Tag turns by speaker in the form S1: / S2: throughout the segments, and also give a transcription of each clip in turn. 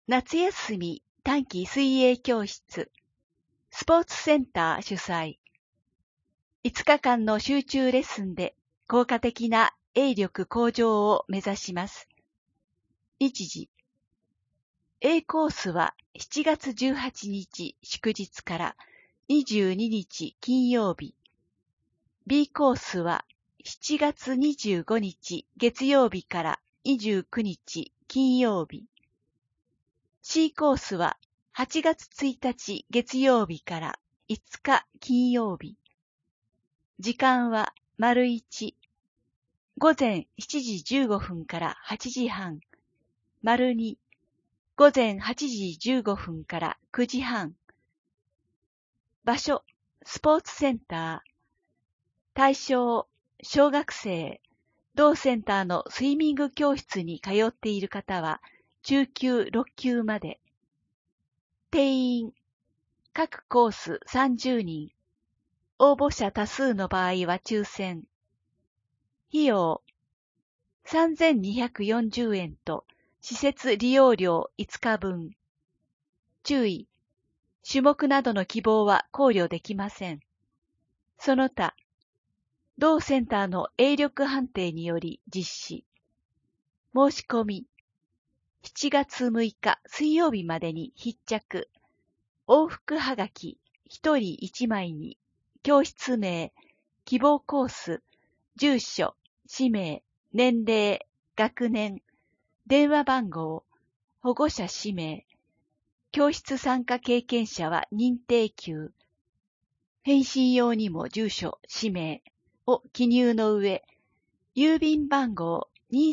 S1: 夏休み短期水泳教室、スポーツセンター主催。5日間の集中レッスンで効果的な泳力向上を目指します。日時。A コースは7月18日祝日から22日金曜日。B コースは7月25日月曜日から29日金曜日。C コースは8月1日月曜日から5日金曜日。時間は丸1。午前7時15分から8時半。丸2。午前8時15分から9時半。場所、スポーツセンター。対象、小学生。同センターのスイミング教室に通っている方は、中級6級まで。定員、各コース30人。応募者多数の場合は抽選。費用、3240円と施設利用料5日分。注意、種目などの希望は考慮できません。その他、同センターの泳力判定により実施。申し込み、7月6日水曜日までに必着。往復はがき1人1枚に、教室名、希望コース、住所、氏名、年齢、学年、電話番号、保護者氏名、教室参加経験者は認定級。返信用にも住所、氏名を記入の上、郵便番号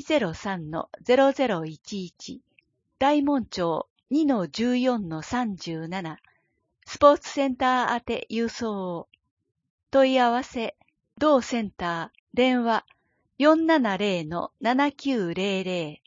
S1: 203-0011、大門町 2-14-37、スポーツセンター宛て郵送を。問い合わせ、同センター、電話 470-7900